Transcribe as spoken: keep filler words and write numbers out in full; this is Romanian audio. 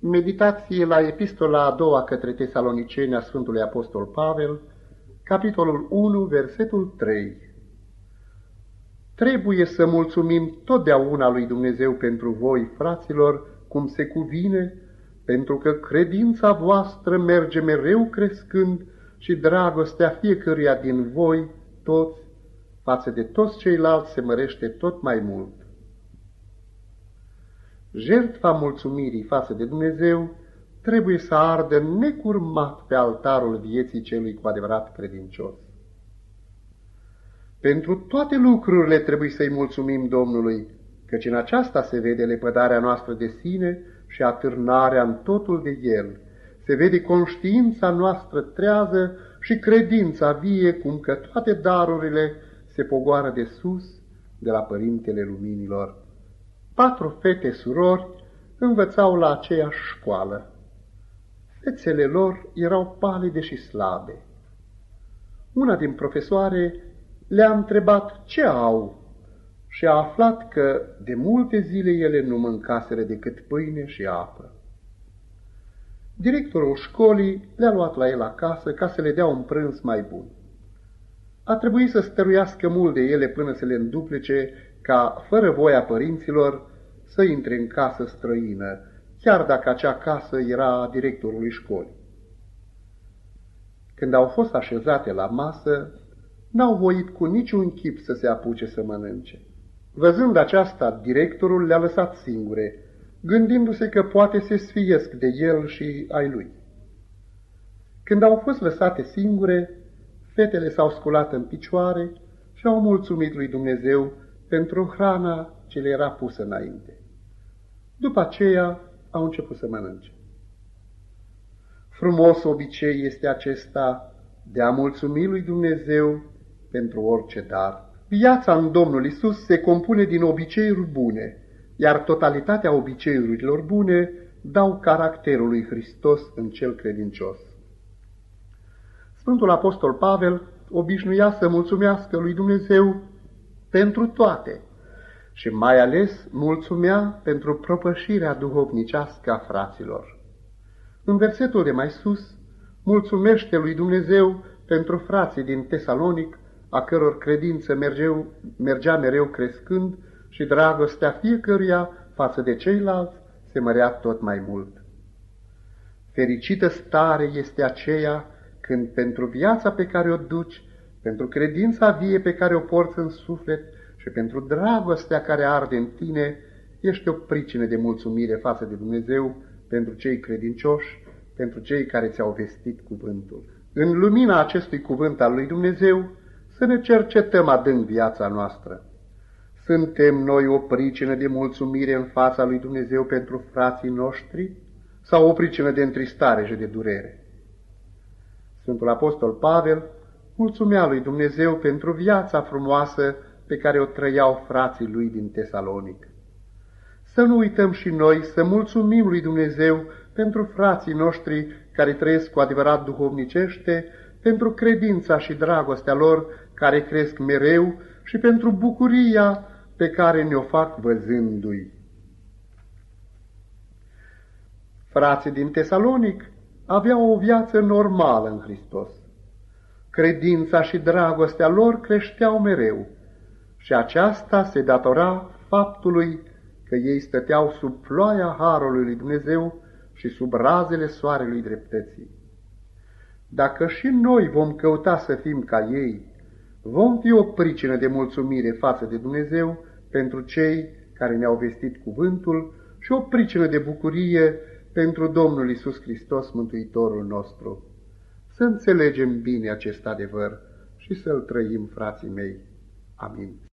Meditație la epistola a doua către Tesaloniceni a Sfântului Apostol Pavel, capitolul unu, versetul trei. Trebuie să mulțumim totdeauna lui Dumnezeu pentru voi, fraților, cum se cuvine, pentru că credința voastră merge mereu crescând și dragostea fiecăruia din voi, toți, față de toți ceilalți, se mărește tot mai mult. Jertfa mulțumirii față de Dumnezeu trebuie să ardă necurmat pe altarul vieții celui cu adevărat credincios. Pentru toate lucrurile trebuie să-i mulțumim Domnului, căci în aceasta se vede lepădarea noastră de sine și atârnarea în totul de El. Se vede conștiința noastră trează și credința vie, cum că toate darurile se pogoară de sus, de la Părintele Luminilor. Patru fete surori învățau la aceeași școală. Fețele lor erau palide și slabe. Una din profesoare le-a întrebat ce au și a aflat că de multe zile ele nu mâncaseră decât pâine și apă. Directorul școlii le-a luat la el acasă ca să le dea un prânz mai bun. A trebuit să stăruiască mult de ele până să le înduplece, ca, fără voia părinților, să intre în casă străină, chiar dacă acea casă era a directorului școlii. Când au fost așezate la masă, n-au voit cu niciun chip să se apuce să mănânce. Văzând aceasta, directorul le-a lăsat singure, gândindu-se că poate se sfiesc de el și ai lui. Când au fost lăsate singure, fetele s-au sculat în picioare și au mulțumit lui Dumnezeu pentru hrana ce le era pusă înainte. După aceea au început să mănânce. Frumos obicei este acesta de a mulțumi lui Dumnezeu pentru orice dar. Viața în Domnul Isus se compune din obiceiuri bune, iar totalitatea obiceiurilor bune dau caracterul lui Hristos în cel credincios. Sfântul Apostol Pavel obișnuia să mulțumească lui Dumnezeu pentru toate și mai ales mulțumea pentru propășirea duhovnicească a fraților. În versetul de mai sus, mulțumește lui Dumnezeu pentru frații din Tesalonic, a căror credință mergeu, mergea mereu crescând și dragostea fiecăruia față de ceilalți se mărea tot mai mult. Fericită stare este aceea când pentru viața pe care o duci, pentru credința vie pe care o porți în suflet și pentru dragostea care arde în tine, ești o pricină de mulțumire față de Dumnezeu pentru cei credincioși, pentru cei care ți-au vestit cuvântul. În lumina acestui cuvânt al lui Dumnezeu, să ne cercetăm adânc viața noastră. Suntem noi o pricină de mulțumire în fața lui Dumnezeu pentru frații noștri sau o pricină de întristare și de durere? Sfântul Apostol Pavel mulțumea lui Dumnezeu pentru viața frumoasă pe care o trăiau frații lui din Tesalonic. Să nu uităm și noi să mulțumim lui Dumnezeu pentru frații noștri care trăiesc cu adevărat duhovnicește, pentru credința și dragostea lor care cresc mereu și pentru bucuria pe care ne-o fac văzându-i. Frații din Tesalonic aveau o viață normală în Hristos. Credința și dragostea lor creșteau mereu și aceasta se datora faptului că ei stăteau sub ploaia harului lui Dumnezeu și sub razele soarelui dreptății. Dacă și noi vom căuta să fim ca ei, vom fi o pricină de mulțumire față de Dumnezeu pentru cei care ne-au vestit cuvântul și o pricină de bucurie pentru Domnul Isus Hristos, Mântuitorul nostru. Să înțelegem bine acest adevăr și să-l trăim, frații mei. Amin.